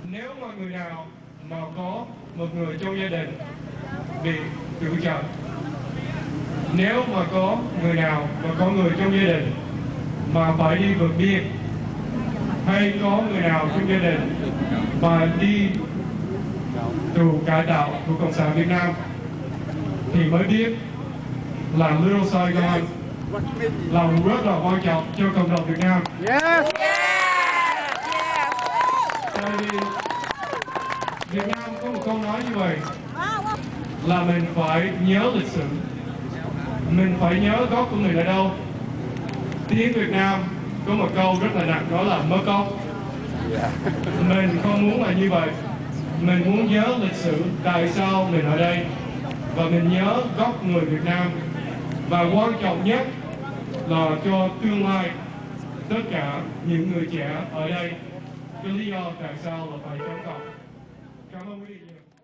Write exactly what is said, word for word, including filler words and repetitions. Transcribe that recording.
Nếu mà người nào mà có một người trong gia đình bị tử trận, nếu mà có người nào mà có người trong gia đình mà phải đi vượt biên, hay có người nào trong gia đình mà đi tù cải tạo của Cộng sản Việt Nam, thì mới biết là Little Saigon là rất là quan trọng cho cộng đồng Việt Nam. Yes. Tại vì Việt Nam có một câu nói như vậy, là mình phải nhớ lịch sử, mình phải nhớ gốc của mình ở đâu. Tiếng Việt Nam có một câu rất là nặng, đó là mớ gốc. Mình không muốn là như vậy. Mình muốn nhớ lịch sử tại sao mình ở đây, và mình nhớ gốc người Việt Nam, và quan trọng nhất là cho tương lai tất cả những người trẻ ở đây cái lý do tại sao là phải chống cộng. Cảm ơn quý vị nhiều.